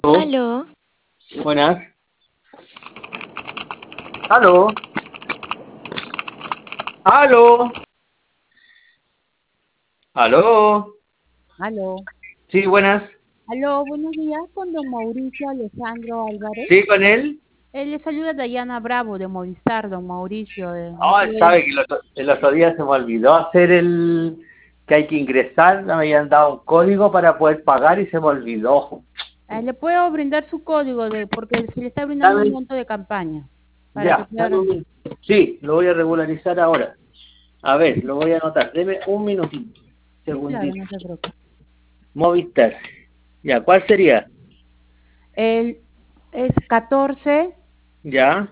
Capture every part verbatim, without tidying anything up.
Aló. Buenas. Aló. Aló. Aló. Aló. Sí, buenas. Aló, buenos días, con don Mauricio Alessandro Álvarez. Sí, con él. Él le saluda Dayana Bravo de Movistar, don Mauricio. De, no Ay, puede- sabe que el otro, el otro día se me olvidó hacer el que hay que ingresar. Me habían dado un código para poder pagar y se me olvidó. Eh, le puedo brindar su código de porque se le está brindando un Dame, monto de campaña para que ya, pueda dame un recibir. min- Sí, lo voy a regularizar ahora. A ver, lo voy a anotar. Deme un minutito. Sí, claro, Segundito. no se preocupe. Movistar. Ya, ¿cuál sería? Él es catorce Ya,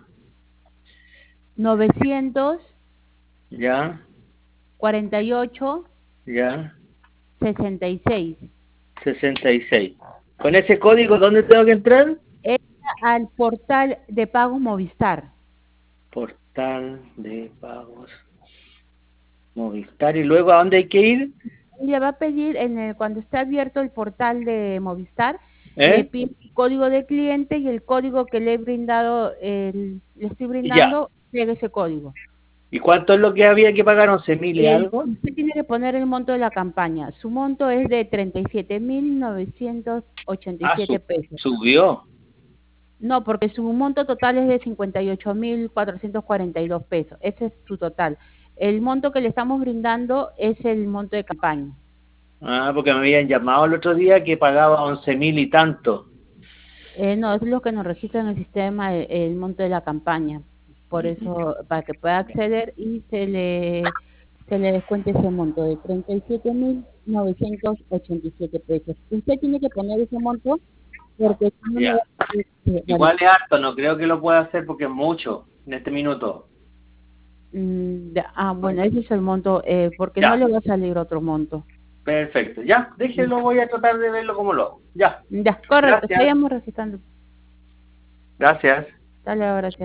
novecientos ya, cuarenta y ocho ya. sesenta y seis. sesenta y seis. ¿Con ese código dónde tengo que entrar? Entra al portal de pagos Movistar. Portal de pagos Movistar. ¿Y luego a dónde hay que ir? Le va a pedir en el, cuando esté abierto el portal de Movistar, le ¿Eh? pide el código de cliente y el código que le he brindado, el- le estoy Ya. brindando, llegue ese código. ¿Y cuánto es lo que había que pagar? ¿once mil y El, algo? usted tiene que poner el monto de la campaña. Su monto es de treinta y siete mil novecientos ochenta y Ah, siete su- pesos. subió. No, porque su monto total es de cincuenta y ocho mil cuatrocientos cuarenta y dos pesos. Ese es su total. El monto que le estamos brindando es el monto de campaña. Ah, porque me habían llamado el otro día que pagaba once mil y tanto. Eh, no, es lo que nos registra en el sistema el, el monto de la campaña. Por eso, para que pueda acceder y se le, se le descuente ese monto de treinta y siete mil novecientos ochenta y siete pesos. Usted tiene que poner ese monto porque si no, no va Ya. a poder, eh, vale. Igual es harto, no creo que lo pueda hacer porque es mucho en este minuto. Mm, de- ah, bueno, ese es el monto, eh, porque no Ya, le va a salir otro monto. perfecto. Ya, déjenlo, voy a tratar de verlo como lo hago. Ya, Ya, correcto, gracias. estaríamos registrando. Gracias. Dale, ahora.